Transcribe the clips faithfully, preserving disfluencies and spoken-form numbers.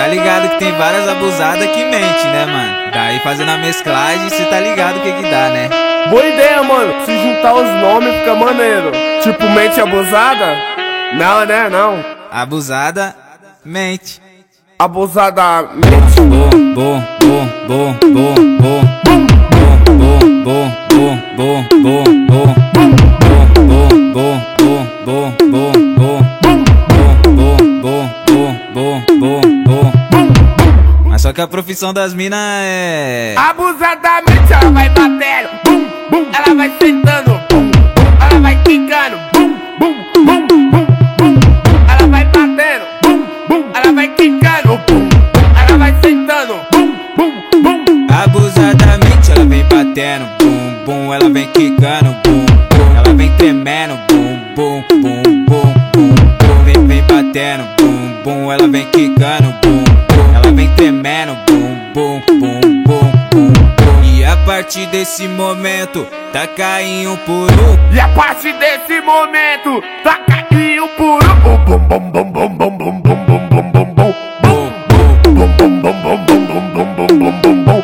tá ligado que tem várias abusadas que mente, né, mano? Daí fazendo a mesclagem, cê tá ligado o que que dá, né? Boa ideia, mano. Se juntar os nomes fica maneiro. Tipo, mente abusada? Não, né? Não. Abusada, mente. Abusada, mente. Bom, bom, bom, bom, bom, bom. Bom, bom, bom, bom, bom, bom. Bom, bom, bom, bom, bom, bom. Bom, bom, bom, bom, bom, bom. Mas só que a profissão das minas é... Abusadamente ela vai batendo, bum, bum. Ela vai sentando, bum, bum. Ela vai quicando, bum, bum, bum, bum, bum. Ela vai batendo, bum, bum. Ela vai quicando, bum, bum. Ela vai sentando, bum, bum, bum. Abusadamente ela vem batendo, bum, bum. Ela vem quicando, bum, bum. Ela vem tremendo, bum, bum, bum, bum, bum, bum. Vem, vem batendo, bum, bum. Ela vem quicando, bum, bum. Ela vem tremendo, bum, bum, bum, bum, bum, bum. E a partir desse momento, tá caindo por um. E a partir desse momento, tá caindo por um. Bum, bum, bum, bum, bum, bum, bum, bum, bum, bum, bum. Bum, bum, bum, bum, bum, bum, bum, bum, bum, bum, bum.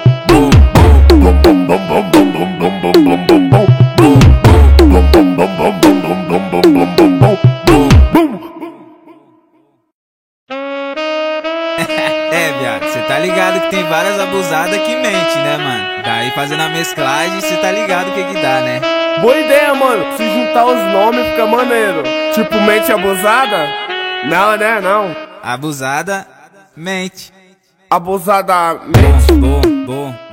É, viado, cê tá ligado que tem várias abusadas que mente, né, mano? Daí fazendo a mesclagem, cê tá ligado o que que dá, né? Boa ideia, mano. Se juntar os nomes fica maneiro. Tipo, mente abusada? Não, né? Não. Abusada, mente. Abusadamente. Bom, bom, bom.